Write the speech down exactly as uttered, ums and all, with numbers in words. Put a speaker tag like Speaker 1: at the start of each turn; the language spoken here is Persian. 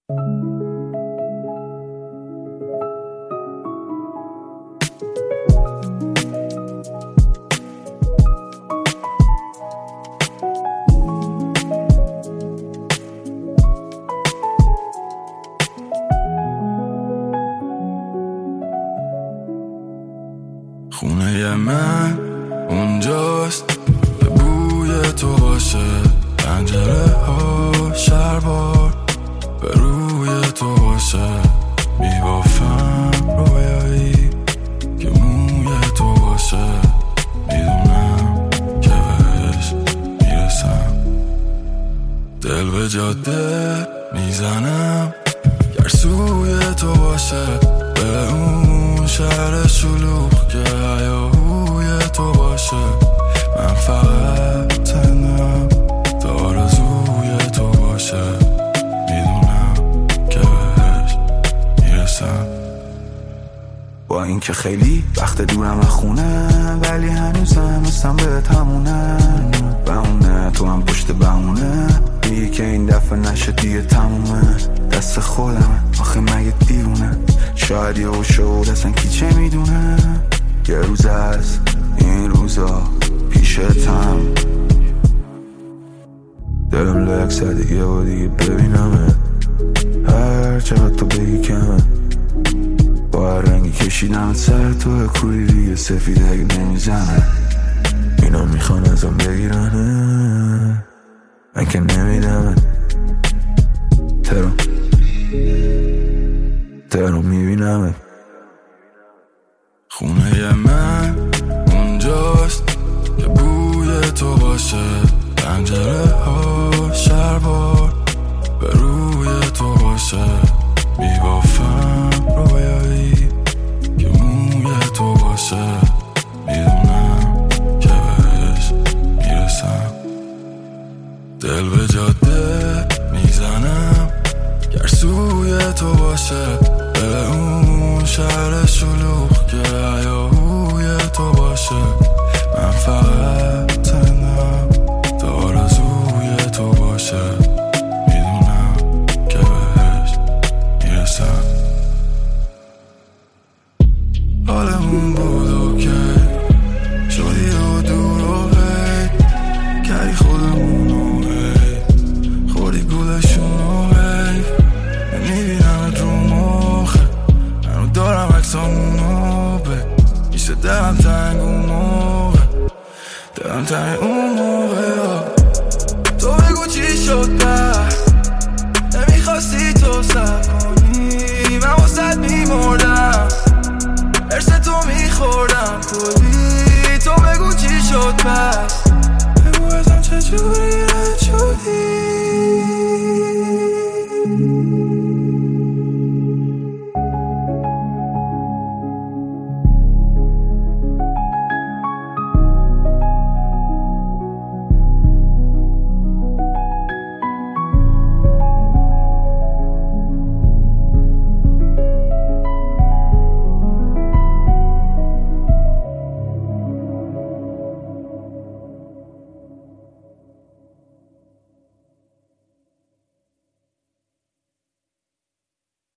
Speaker 1: خونه من اونجاست به بوی تو باشه، پنجره ها شربار به روی تو باشه، میبافم رویایی که موی تو باشه، میدونم که بهش میرسم، دل به جاده میزنم گر سوی تو باشه، به اون شهر شلوغ که هیاهوی تو باشه، من فقط تنم تا آرزوی تو باشه، میدونم که بهش میرسم.
Speaker 2: با این که خیلی وقت دورم از خونه، ولی هنوزم هستم به تمونه بهونه، تو هم پشت بهونه میگه که این دفعه نشه دیگه تمومه، دست خودمه آخه مگه دیوونه، شاید یه شد اصلا کی چه میدونه، یه روز از این روزا پیشتم، دلم لک زده یه با دیگه ببینمه، هر چقدر تو بگی کمه، با هر رنگی کشیدم سر تو کوری دیگه سفید اگه نمیزنه، اینا میخوان ازم بگیرنه من که نمیدمه، ترم ترم میبینمه.
Speaker 1: خونه من اونجاست که بوی تو باشه، پنجره ها شربار به روی تو باشه، میبافم رویایی که موی تو باشه، میدونم که بهش میرسم، دل به جاده میزنم گر سوی تو باشه، به اون شهر شلوغ که هیاهوی تو باشه، من فقط تنم تا آرزوی تو باشه، میدونم که بهش میرسم. حالمون بود اوکی، شدی و دور و هی کردی خودمون و هی خوری گولشون و هی نمیبینم رو مخه، منو دارم عکسامونو به میشه دلم تنگ اون موقع، دلم تنگ اون موقع، تو بگو چی شد پس نمیخواستی تو سر کنی، من واسد میمردم ارس تو میخوردم کلی، تو بگو چی شد پس بگو ازم چجوری